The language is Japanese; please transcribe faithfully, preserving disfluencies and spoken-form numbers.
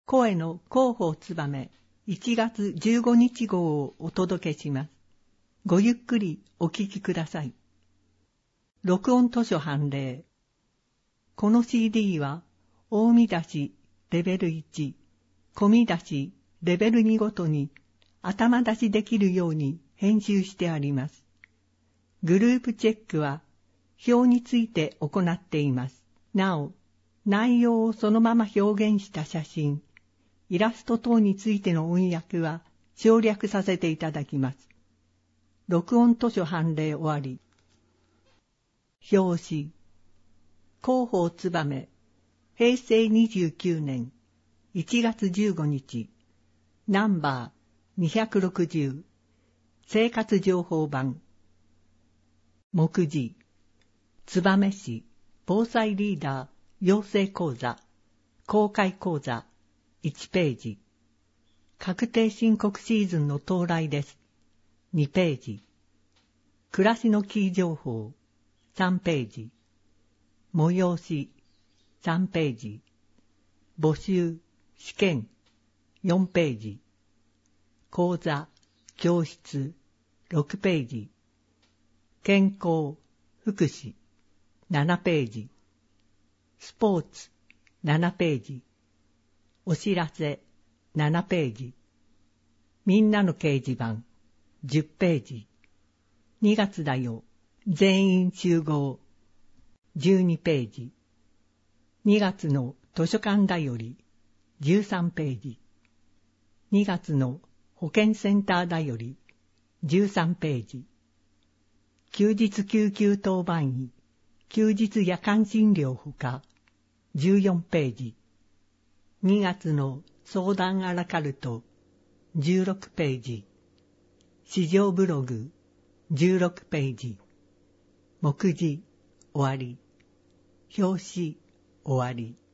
声の広報つばめいちがつじゅうごにち号をお届けします。ごゆっくりお聞きください。録音図書判例。この シーディー は大見出しレベルいち、小見出しレベルにごとに頭出しできるように編集してあります。グループチェックは表について行っています。なお、内容をそのまま表現した写真、イラスト等についての音訳は省略させていただきます。録音図書判例終わり。表紙。広報つばめ、へいせいにじゅうきゅうねんいちがつじゅうごにち、ナンバーにひゃくろくじゅう、生活情報版。目次。燕市防災リーダー養成講座、公開講座、いちページ。確定申告シーズンの到来です。にページ。暮らしのキー情報、さんページ。催し、さんページ。募集、試験、よんページ。講座、教室、ろくページ。健康、福祉、ななページ。スポーツ、ななページ。お知らせ、ななページ。みんなの掲示板、じゅっページ。にがつだよ、全員集合、じゅうにページ。にがつの図書館だより、じゅうさんページ。にがつの保健センターだより、じゅうさんページ。休日救急当番医、休日夜間診療ほか、じゅうよんページ。にがつの相談アラカルト、じゅうろくページ。市場ブログ、じゅうろくページ。目次、終わり。表紙、終わり。